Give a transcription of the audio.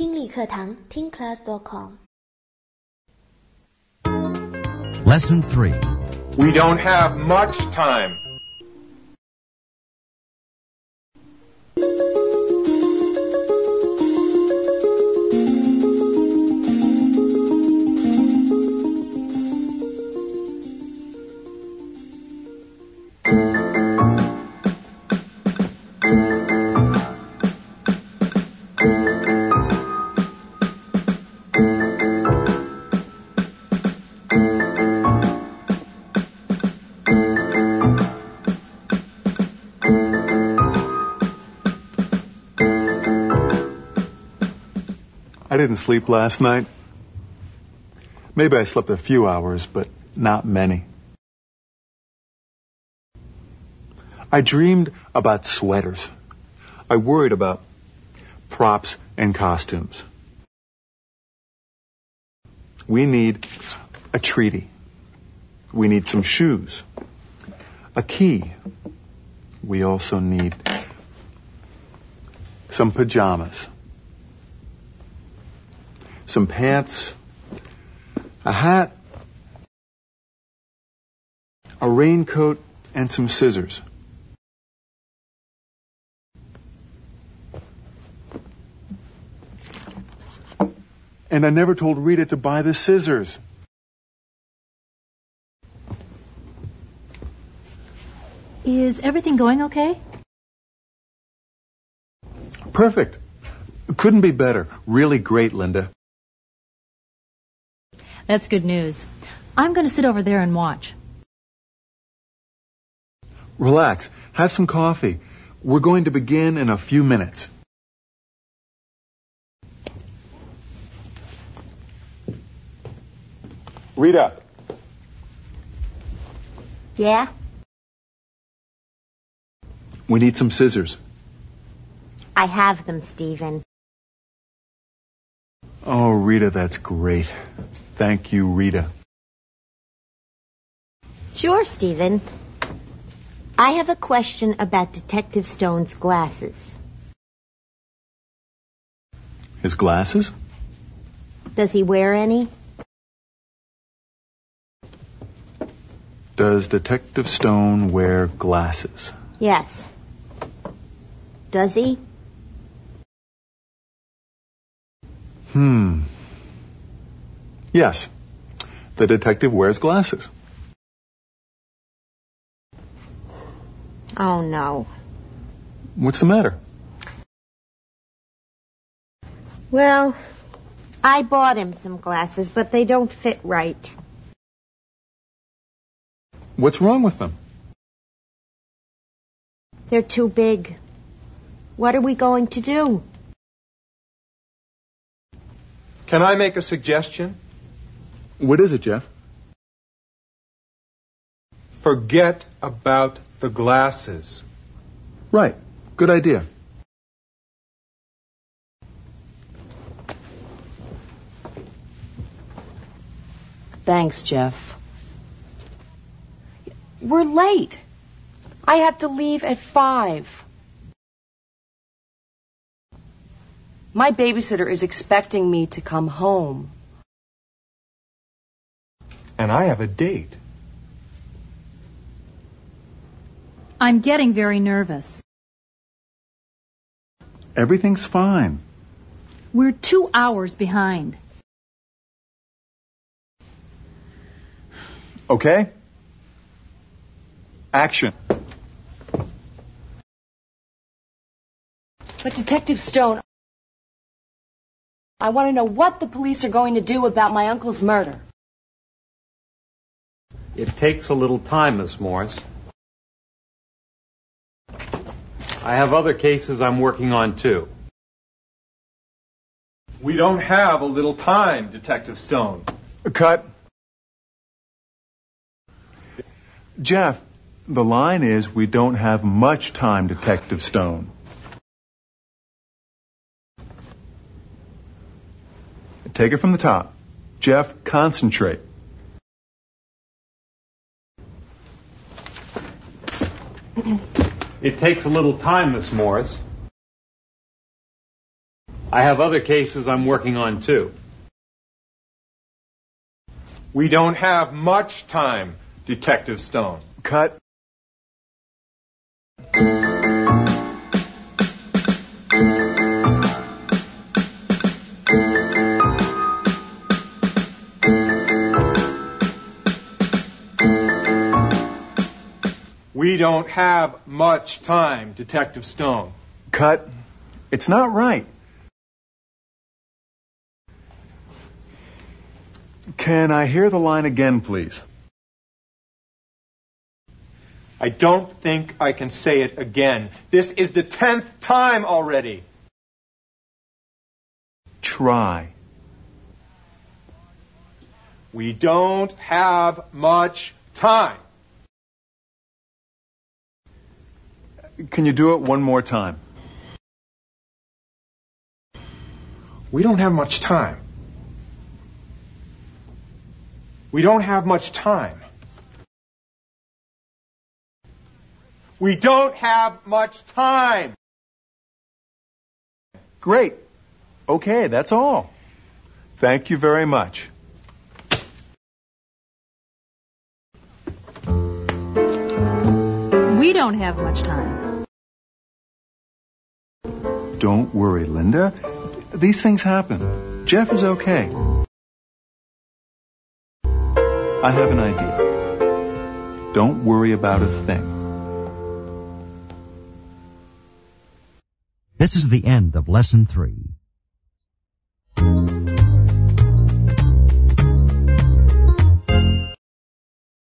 听力课堂 ThinkClass.com Lesson 3. We don't have much time. I didn't sleep last night. Maybe I slept a few hours, but not many. I dreamed about sweaters. I worried about props and costumes. We need a treaty. We need some shoes. A key. We also need some pajamas. Some pants, a hat, a raincoat, and some scissors. And I never told Rita to buy the scissors. Is everything going okay? Perfect. Couldn't be better. Really great, Linda. That's good news. I'm going to sit over there and watch. Relax. Have some coffee. We're going to begin in a few minutes. Rita. Yeah? We need some scissors. I have them, Stephen. Oh, Rita, that's great. Thank you, Rita. Sure, Stephen. I have a question about Detective Stone's glasses. His glasses? Does he wear any? Does Detective Stone wear glasses? Yes. Does he? Yes. The detective wears glasses. Oh, no. What's the matter? Well, I bought him some glasses, but they don't fit right. What's wrong with them? They're too big. What are we going to do? Can I make a suggestion? What is it, Jeff? Forget about the glasses. Right. Good idea. Thanks, Jeff. We're late. I have to leave at 5. My babysitter is expecting me to come home. And I have a date. I'm getting very nervous. Everything's fine. We're 2 hours behind. Okay? Action. But Detective Stone, I want to know what the police are going to do about my uncle's murder. It takes a little time, Miss Morris. I have other cases I'm working on, too. We don't have a little time, Detective Stone. Cut. Jeff, the line is, we don't have much time, Detective Stone. Take it from the top. Jeff, concentrate. It takes a little time, Miss Morris. I have other cases I'm working on too. We don't have much time, Detective Stone. Cut. We don't have much time, Detective Stone. Cut. It's not right. Can I hear the line again, please? I don't think I can say it again. This is the 10th time already. Try. We don't have much time. Can you do it one more time? We don't have much time. We don't have much time. We don't have much time. Great. Okay, that's all. Thank you very much. We don't have much time. Don't worry, Linda. These things happen. Jeff is okay. I have an idea. Don't worry about a thing. This is the end of Lesson 3.